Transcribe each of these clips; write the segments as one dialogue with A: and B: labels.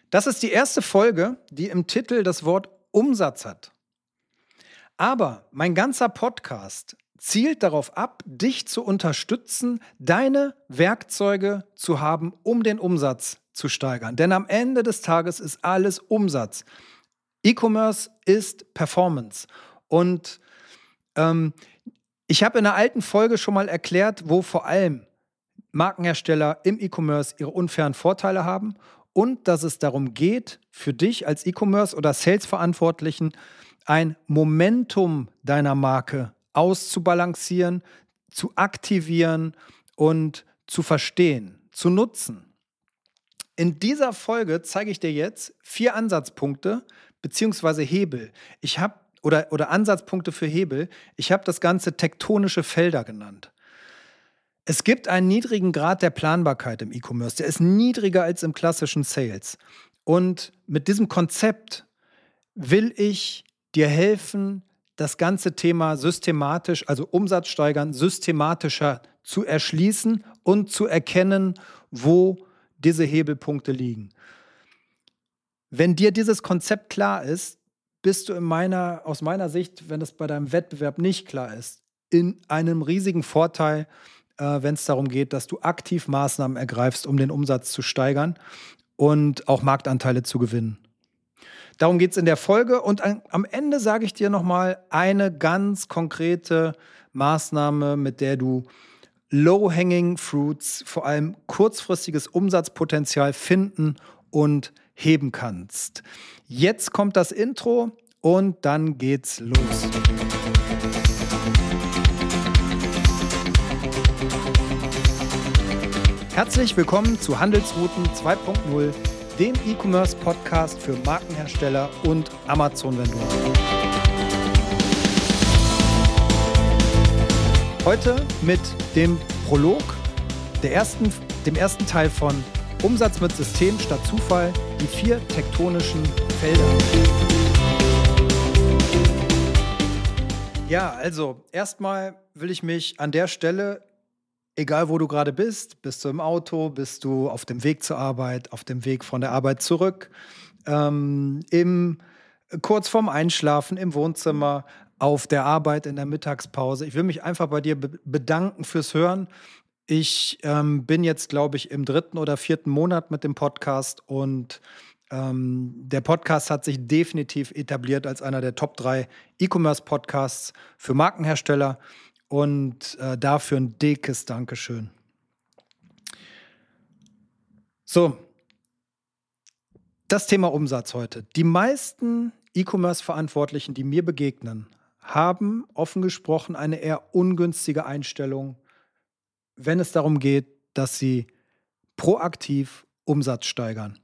A: Das ist die erste Folge, die im Titel das Wort Umsatz hat. Aber mein ganzer Podcast zielt darauf ab, dich zu unterstützen, deine Werkzeuge zu haben, um den Umsatz zu steigern. Denn am Ende des Tages ist alles Umsatz. E-Commerce ist Performance. Und ich habe in einer alten Folge schon mal erklärt, wo vor allem Markenhersteller im E-Commerce ihre unfairen Vorteile haben und dass es darum geht, für dich als E-Commerce- oder Sales-Verantwortlichen ein Momentum deiner Marke auszubalancieren, zu aktivieren und zu verstehen, zu nutzen. In dieser Folge zeige ich dir jetzt 4 Ansatzpunkte bzw. Hebel. Oder Ansatzpunkte für Hebel. Ich habe das Ganze tektonische Felder genannt. Es gibt einen niedrigen Grad der Planbarkeit im E-Commerce. Der ist niedriger als im klassischen Sales. Und mit diesem Konzept will ich dir helfen, das ganze Thema systematisch, also Umsatz steigern, systematischer zu erschließen und zu erkennen, wo diese Hebelpunkte liegen. Wenn dir dieses Konzept klar ist, bist du aus meiner Sicht, wenn es bei deinem Wettbewerb nicht klar ist, in einem riesigen Vorteil, wenn es darum geht, dass du aktiv Maßnahmen ergreifst, um den Umsatz zu steigern und auch Marktanteile zu gewinnen. Darum geht es in der Folge und am Ende sage ich dir nochmal eine ganz konkrete Maßnahme, mit der du Low-Hanging Fruits, vor allem kurzfristiges Umsatzpotenzial finden und heben kannst. Jetzt kommt das Intro und dann geht's los. Herzlich willkommen zu Handelsrouten 2.0, dem E-Commerce-Podcast für Markenhersteller und Amazon-Vendoren. Heute mit dem Prolog, dem ersten Teil von Umsatz mit System statt Zufall, die 4 tektonischen Felder. Ja, also erstmal will ich mich an der Stelle, egal wo du gerade bist du im Auto, bist du auf dem Weg zur Arbeit, auf dem Weg von der Arbeit zurück, kurz vorm Einschlafen, im Wohnzimmer, auf der Arbeit, in der Mittagspause. Ich will mich einfach bei dir bedanken fürs Hören. Ich bin jetzt, glaube ich, im 3. oder 4. Monat mit dem Podcast und der Podcast hat sich definitiv etabliert als einer der Top 3 E-Commerce-Podcasts für Markenhersteller und dafür ein dickes Dankeschön. So, das Thema Umsatz heute. Die meisten E-Commerce-Verantwortlichen, die mir begegnen, haben offen gesprochen eine eher ungünstige Einstellung, wenn es darum geht, dass sie proaktiv Umsatz steigern.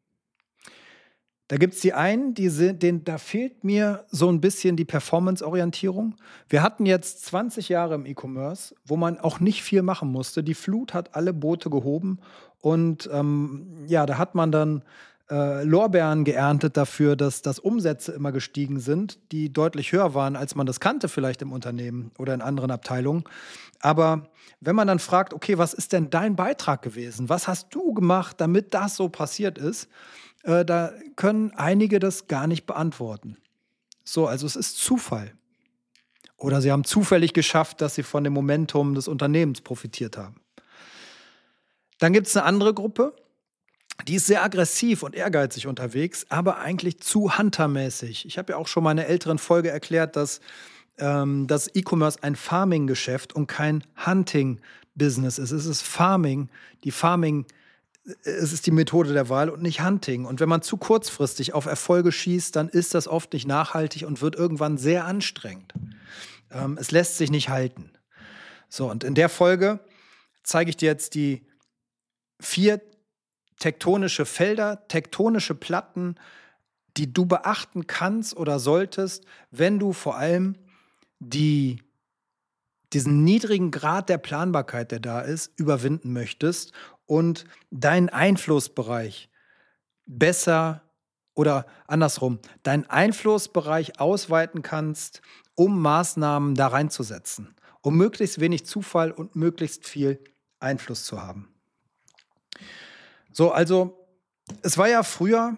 A: Da gibt es die einen, da fehlt mir so ein bisschen die Performance-Orientierung. Wir hatten jetzt 20 Jahre im E-Commerce, wo man auch nicht viel machen musste. Die Flut hat alle Boote gehoben und da hat man dann Lorbeeren geerntet dafür, dass Umsätze immer gestiegen sind, die deutlich höher waren, als man das kannte vielleicht im Unternehmen oder in anderen Abteilungen. Aber wenn man dann fragt, okay, was ist denn dein Beitrag gewesen? Was hast du gemacht, damit das so passiert ist? Da können einige das gar nicht beantworten. So, also es ist Zufall. Oder sie haben zufällig geschafft, dass sie von dem Momentum des Unternehmens profitiert haben. Dann gibt es eine andere Gruppe, die ist sehr aggressiv und ehrgeizig unterwegs, aber eigentlich zu huntermäßig. Ich habe ja auch schon mal in einer älteren Folge erklärt, dass das E-Commerce ein Farming-Geschäft und kein Hunting-Business ist. Es ist Farming. Es ist die Methode der Wahl und nicht Hunting. Und wenn man zu kurzfristig auf Erfolge schießt, dann ist das oft nicht nachhaltig und wird irgendwann sehr anstrengend. Es lässt sich nicht halten. So, und in der Folge zeige ich dir jetzt die 4 tektonische Felder, tektonische Platten, die du beachten kannst oder solltest, wenn du vor allem diesen niedrigen Grad der Planbarkeit, der da ist, überwinden möchtest und deinen Einflussbereich besser oder andersrum, deinen Einflussbereich ausweiten kannst, um Maßnahmen da reinzusetzen, um möglichst wenig Zufall und möglichst viel Einfluss zu haben. So, also Es war ja früher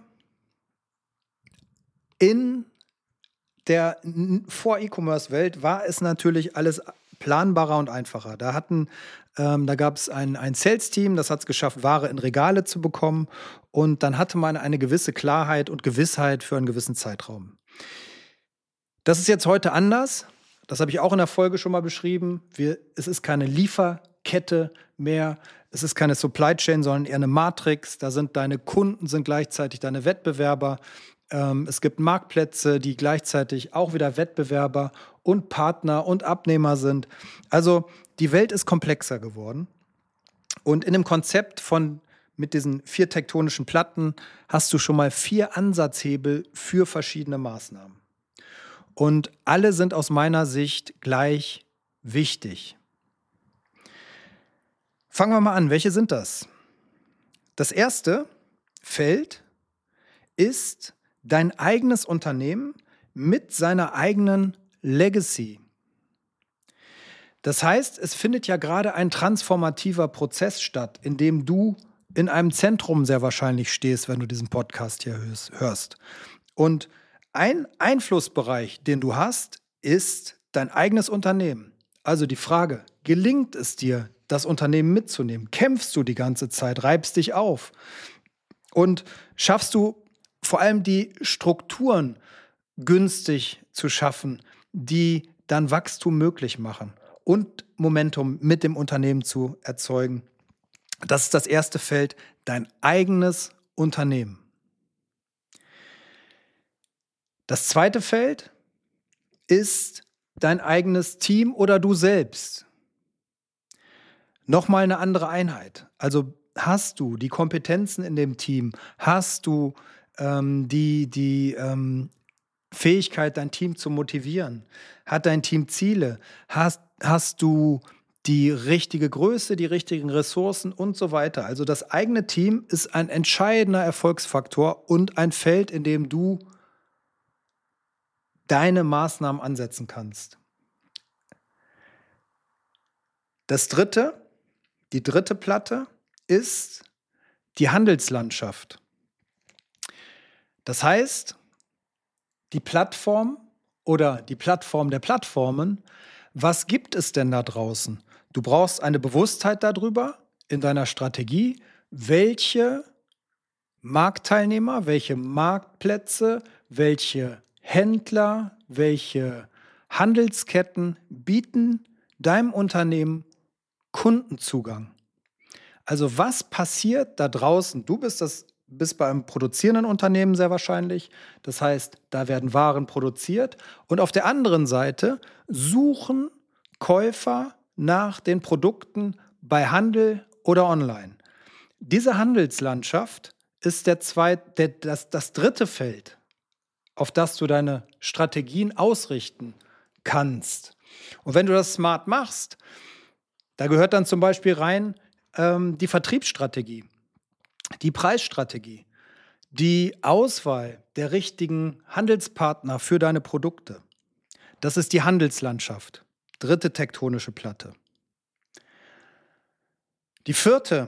A: in der Vor-E-Commerce-Welt war es natürlich alles planbarer und einfacher. Da gab es ein Sales-Team, das hat es geschafft, Ware in Regale zu bekommen. Und dann hatte man eine gewisse Klarheit und Gewissheit für einen gewissen Zeitraum. Das ist jetzt heute anders. Das habe ich auch in der Folge schon mal beschrieben. Es ist keine Lieferkette mehr. Es ist keine Supply Chain, sondern eher eine Matrix. Da sind deine Kunden sind gleichzeitig deine Wettbewerber. Es gibt Marktplätze, die gleichzeitig auch wieder Wettbewerber und Partner und Abnehmer sind. Also die Welt ist komplexer geworden. Und in dem Konzept mit diesen 4 tektonischen Platten hast du schon mal 4 Ansatzhebel für verschiedene Maßnahmen. Und alle sind aus meiner Sicht gleich wichtig. Fangen wir mal an. Welche sind das? Das erste Feld ist dein eigenes Unternehmen mit seiner eigenen Legacy. Das heißt, es findet ja gerade ein transformativer Prozess statt, in dem du in einem Zentrum sehr wahrscheinlich stehst, wenn du diesen Podcast hier hörst. Und ein Einflussbereich, den du hast, ist dein eigenes Unternehmen. Also die Frage, gelingt es dir, das Unternehmen mitzunehmen? Kämpfst du die ganze Zeit, reibst dich auf? Und schaffst du vor allem die Strukturen günstig zu schaffen, die dann Wachstum möglich machen und Momentum mit dem Unternehmen zu erzeugen? Das ist das erste Feld, dein eigenes Unternehmen. Das zweite Feld ist dein eigenes Team oder du selbst. Nochmal eine andere Einheit. Also hast du die Kompetenzen in dem Team? Hast du die Fähigkeit, dein Team zu motivieren? Hat dein Team Ziele? Hast du die richtige Größe, die richtigen Ressourcen und so weiter? Also das eigene Team ist ein entscheidender Erfolgsfaktor und ein Feld, in dem du deine Maßnahmen ansetzen kannst. Die dritte Platte ist die Handelslandschaft. Das heißt, die Plattform oder die Plattform der Plattformen, was gibt es denn da draußen? Du brauchst eine Bewusstheit darüber in deiner Strategie, welche Marktteilnehmer, welche Marktplätze, welche Händler, welche Handelsketten bieten deinem Unternehmen Kundenzugang. Also was passiert da draußen? Du bist bei einem produzierenden Unternehmen sehr wahrscheinlich. Das heißt, da werden Waren produziert. Und auf der anderen Seite suchen Käufer nach den Produkten bei Handel oder online. Diese Handelslandschaft ist das dritte Feld, auf das du deine Strategien ausrichten kannst. Und wenn du das smart machst, da gehört dann zum Beispiel rein die Vertriebsstrategie, die Preisstrategie, die Auswahl der richtigen Handelspartner für deine Produkte. Das ist die Handelslandschaft, dritte tektonische Platte. Die vierte,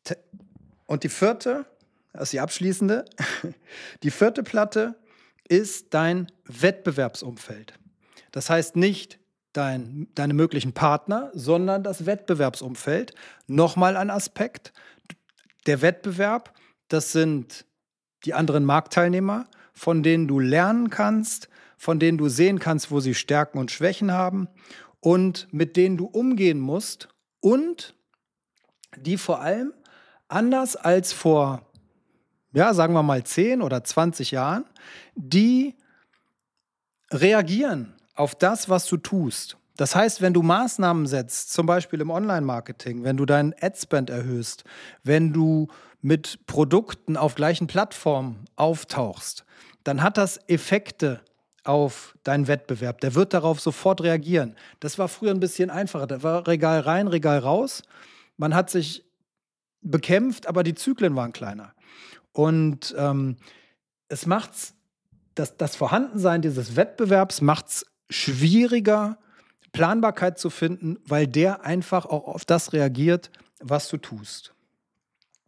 A: das ist die abschließende, die vierte Platte ist dein Wettbewerbsumfeld. Das heißt nicht deine möglichen Partner, sondern das Wettbewerbsumfeld. Nochmal ein Aspekt. Der Wettbewerb, das sind die anderen Marktteilnehmer, von denen du lernen kannst, von denen du sehen kannst, wo sie Stärken und Schwächen haben und mit denen du umgehen musst und die vor allem anders als vor, sagen wir mal 10 oder 20 Jahren, die reagieren auf das, was du tust. Das heißt, wenn du Maßnahmen setzt, zum Beispiel im Online-Marketing, wenn du deinen Ad-Spend erhöhst, wenn du mit Produkten auf gleichen Plattformen auftauchst, dann hat das Effekte auf deinen Wettbewerb. Der wird darauf sofort reagieren. Das war früher ein bisschen einfacher. Da war Regal rein, Regal raus. Man hat sich bekämpft, aber die Zyklen waren kleiner. Und es macht's, das Vorhandensein dieses Wettbewerbs macht es schwieriger, Planbarkeit zu finden, weil der einfach auch auf das reagiert, was du tust.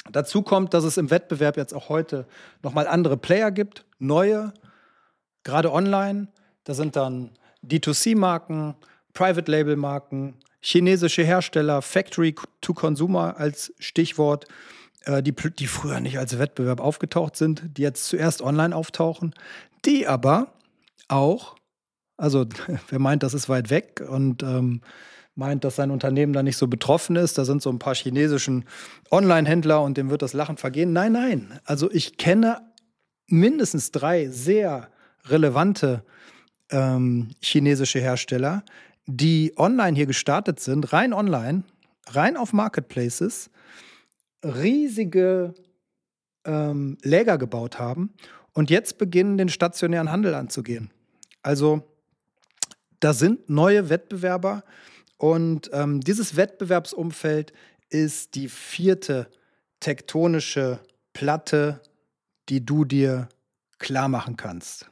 A: Dazu kommt, dass es im Wettbewerb jetzt auch heute nochmal andere Player gibt, neue, gerade online. Da sind dann D2C-Marken, Private-Label-Marken, chinesische Hersteller, Factory-to-Consumer als Stichwort, die früher nicht als Wettbewerb aufgetaucht sind, die jetzt zuerst online auftauchen, die aber auch, also wer meint, das ist weit weg und meint, dass sein Unternehmen da nicht so betroffen ist, da sind so ein paar chinesischen Online-Händler und dem wird das Lachen vergehen. Nein, also ich kenne mindestens 3 sehr relevante chinesische Hersteller, die online hier gestartet sind, rein online, rein auf Marketplaces, riesige Läger gebaut haben und jetzt beginnen, den stationären Handel anzugehen. Also da sind neue Wettbewerber und dieses Wettbewerbsumfeld ist die 4. tektonische Platte, die du dir klar machen kannst.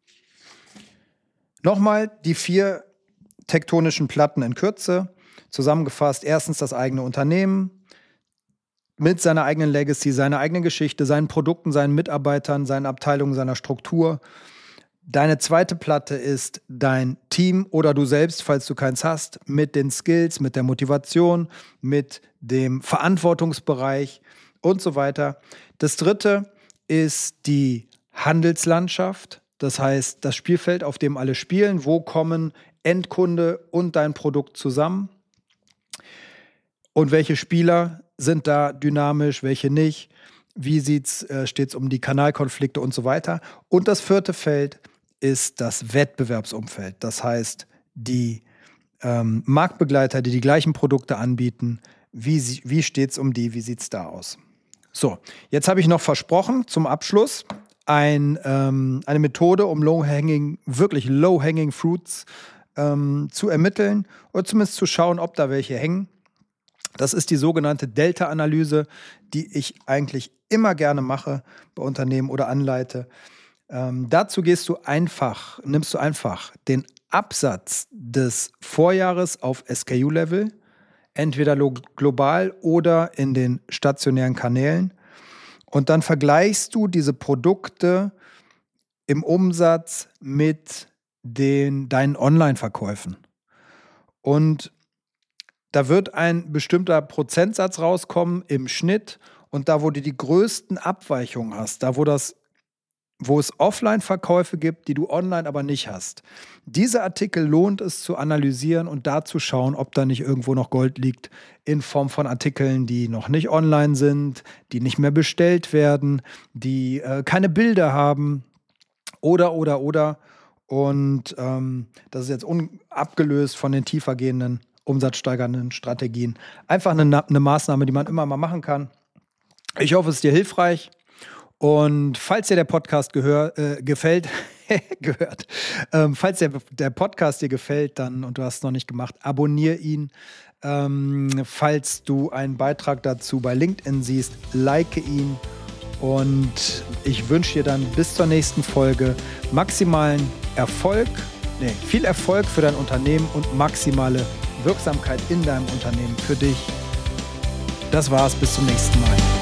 A: Nochmal die 4 tektonischen Platten in Kürze. Zusammengefasst, erstens das eigene Unternehmen mit seiner eigenen Legacy, seiner eigenen Geschichte, seinen Produkten, seinen Mitarbeitern, seinen Abteilungen, seiner Struktur. Deine 2. Platte ist dein Team oder du selbst, falls du keins hast, mit den Skills, mit der Motivation, mit dem Verantwortungsbereich und so weiter. Das 3. ist die Handelslandschaft, das heißt das Spielfeld, auf dem alle spielen. Wo kommen Endkunde und dein Produkt zusammen? Und welche Spieler sind da dynamisch, welche nicht? Wie steht es um die Kanalkonflikte und so weiter? Und das 4. Feld ist das Wettbewerbsumfeld. Das heißt, die Marktbegleiter, die gleichen Produkte anbieten, wie steht es um die, wie sieht es da aus? So, jetzt habe ich noch versprochen, zum Abschluss, eine Methode, um wirklich low-hanging fruits zu ermitteln oder zumindest zu schauen, ob da welche hängen. Das ist die sogenannte Delta-Analyse, die ich eigentlich immer gerne mache bei Unternehmen oder anleite. Dazu nimmst du einfach den Absatz des Vorjahres auf SKU-Level, entweder global oder in den stationären Kanälen. Und dann vergleichst du diese Produkte im Umsatz mit deinen Online-Verkäufen. Und da wird ein bestimmter Prozentsatz rauskommen im Schnitt. Und da, wo du die größten Abweichungen hast, da wo es Offline-Verkäufe gibt, die du online aber nicht hast. Diese Artikel lohnt es zu analysieren und da zu schauen, ob da nicht irgendwo noch Gold liegt in Form von Artikeln, die noch nicht online sind, die nicht mehr bestellt werden, die keine Bilder haben oder. Und das ist jetzt abgelöst von den tiefergehenden, umsatzsteigernden Strategien. Einfach eine Maßnahme, die man immer mal machen kann. Ich hoffe, es ist dir hilfreich. Und falls dir der Podcast gefällt, falls der Podcast dir gefällt, dann und du hast es noch nicht gemacht, abonniere ihn. Falls du einen Beitrag dazu bei LinkedIn siehst, like ihn. Und ich wünsche dir dann bis zur nächsten Folge viel Erfolg für dein Unternehmen und maximale Wirksamkeit in deinem Unternehmen für dich. Das war's, bis zum nächsten Mal.